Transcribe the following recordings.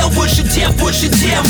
дел, больше дел, больше дел.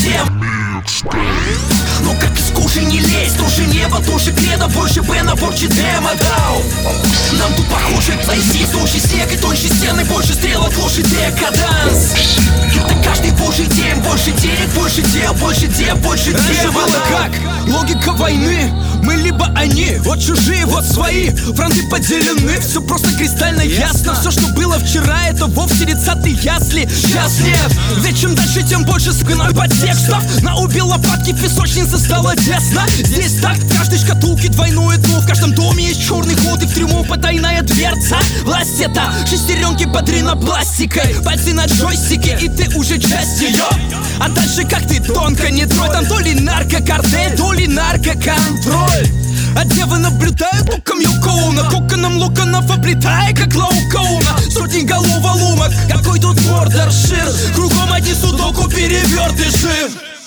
Ну как из куши не лезть, тоже небо, тоже кредо, больше бена, больше демо, дау. Нам тут похоже, лайси, толще снег и тоньше стены, больше стрелок, лошадь, декаданс. Это каждый божий день, больше денег, больше дел, больше дел, больше дел. Раньше было как? Логика войны. Мы либо они, вот чужие, вот свои. Фронты поделены, все просто кристально ясно. Все, что было вчера, это вовсе не цаты ясли. Сейчас нет, ведь чем дальше, тем больше спиной подтекстов. На убил лопатки, песочница стала тесно. Здесь так, в каждой шкатулке двойное дно. В каждом доме есть черный ход и в трюму потайная дверца. Власть это шестеренки под ринопластикой, пальцы на джойстике, и ты уже часть ее. А дальше как ты тонко не трой. Там то ли наркокартель, то ли наркоконтроль. А девы наблюдают луком Юкоуна, коконом луканов облетая, как Лаукоуна. Сотни голов лумок, какой тут бордершир. Кругом одни судоку перевертыши.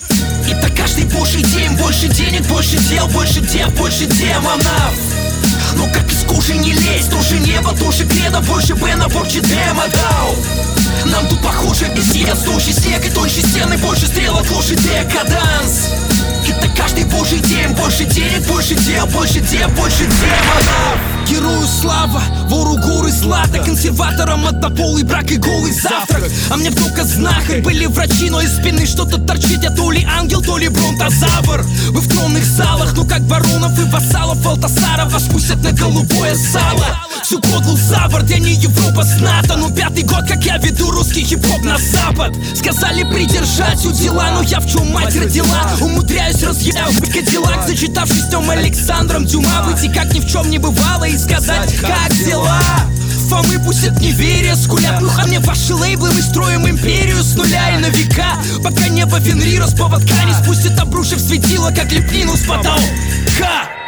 Это каждый божий день, больше денег, больше дел, больше дел, больше демонов. Ну как из куши не лезть, тоже небо, тоже кредо, больше бена, больше демо, дау. Нам тут похоже, пиздец, толще снег и тоньше стены, больше стрелок, лошадь, декаданс. Это каждый божий день, больше денег, больше дел, больше дел, больше демонов. Герою слава, вору горы злата, консерваторам однополый брак и голый завтрак. А мне только знахарь, были врачи, но из спины что-то торчит. Я то ли ангел, то ли бронтозавр. Вы в тронных залах, ну как баронов и вассалов Алтасара вас пустят на голубое сало. Всю кодлу за борт, я не Европа с НАТО. Ну 5-й год, как я веду русский хип-хоп на запад. Сказали придержать у дела, но я в чем мать родила. Умудряюсь разъявить Кадиллак, зачитавшись Тём Александром Дюма. Выйти как ни в чем не бывало и сказать, как дела. Фомы пустят неверие, скулят. Ну а мне ваши лейблы, мы строим империю с нуля и на века. Пока небо Фенрира с поводка не спустит, обрушив светило, как лепнину с потолка.